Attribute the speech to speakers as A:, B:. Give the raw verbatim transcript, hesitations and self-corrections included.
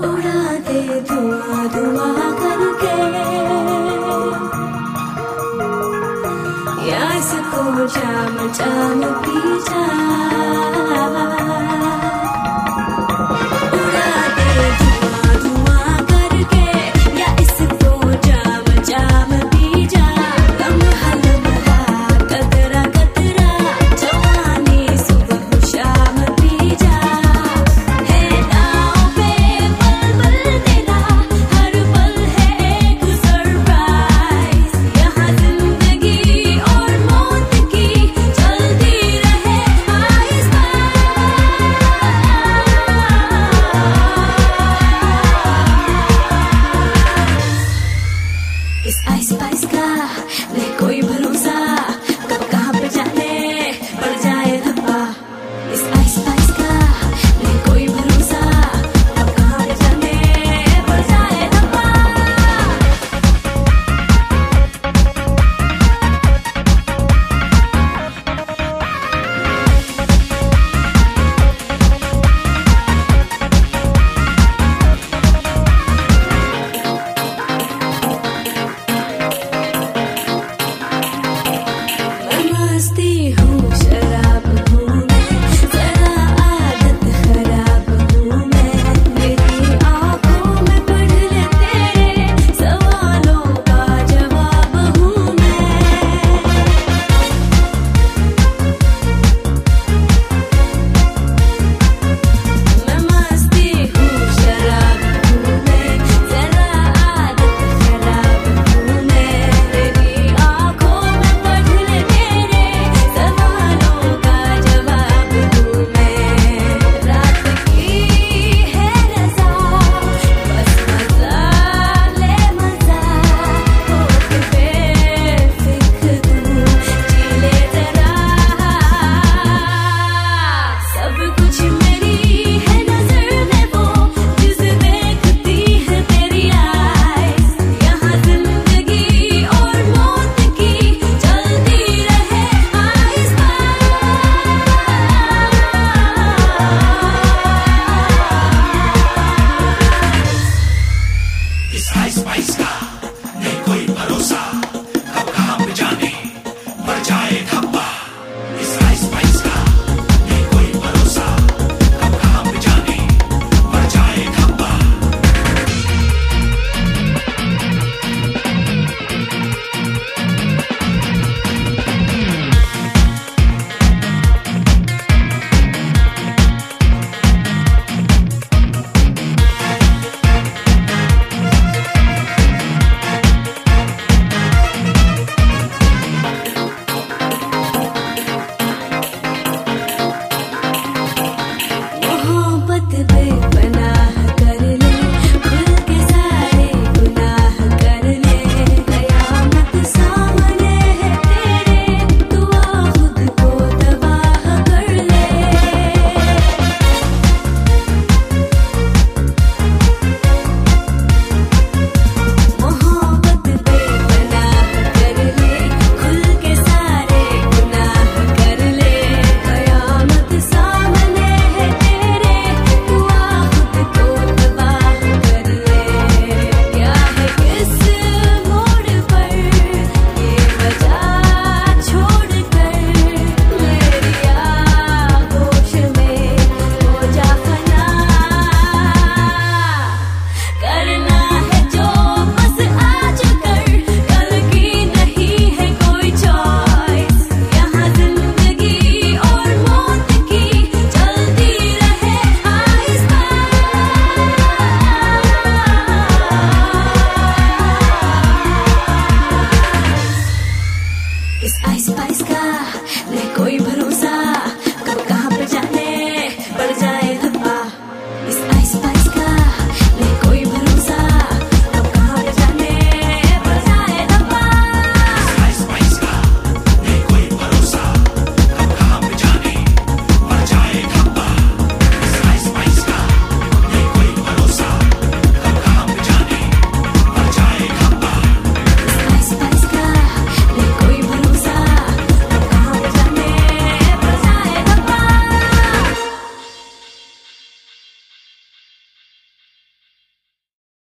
A: उड़ा दे धुआं धुआं करके, या इसको जाम जाम पी जा। उड़ा दे धुआं धुआं करके, या इसको जाम जाम पी जा। लम्हा लम्हा कतरा कतरा जवानी सुबह शाम पी जा। है दांव पे पल पल तेरा, हर पल है एक सरप्राइज। यहाँ जिंदगी और मौत की चलती रहे आहिस्ता। इस आइस पाइस का नहीं कोई भरोसा,